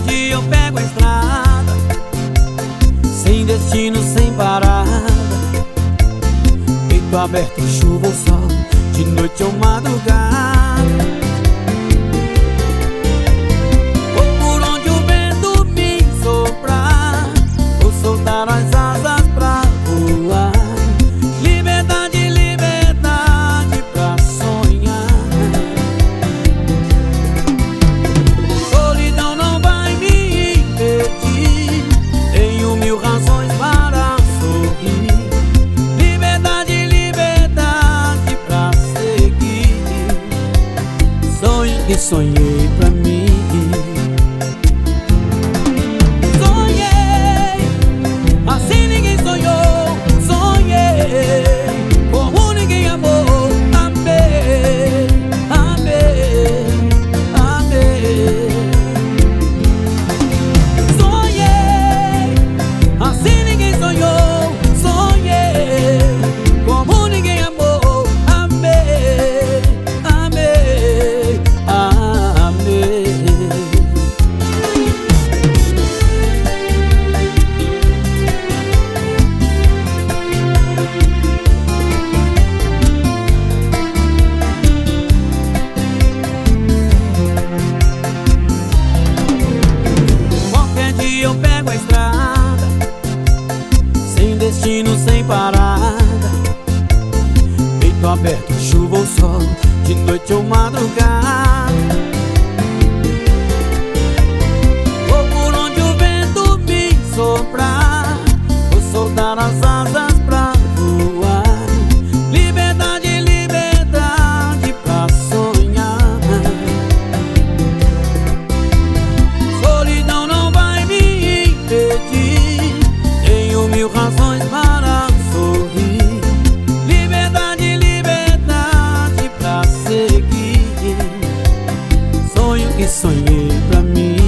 dia eu pego a estrada, sem destino, sem parada, peito aberto, chuva ou sol, de noite ou madrugada. Ou por onde o vento me soprar, vou soltar as asas pra voar. Liberdade, liberdade pra sonhar. Solidão não vai me impedir, tenho mil razões para sorrir. Liberdade, liberdade pra seguir, sonho que sonhei pra mim. Sonhei, assim ninguém sonhou. Sonhei, como ninguém amou. Amei, amei, amei. Sonhei, assim ninguém sonhou. Sonhei, como ninguém amou. Amei, amei, amei. Qualquer dia eu pego a estrada, sem destino, sem parada, peito aberto, chuva ou sol, de noite ou madrugada. Ou por onde o vento me soprar, vou soltar as asas pra voar. Liberdade, liberdade pra sonhar. Solidão não vai me impedir, tenho mil razões para sorrir. Liberdade, liberdade pra seguir, sonho que sonhei pra mim.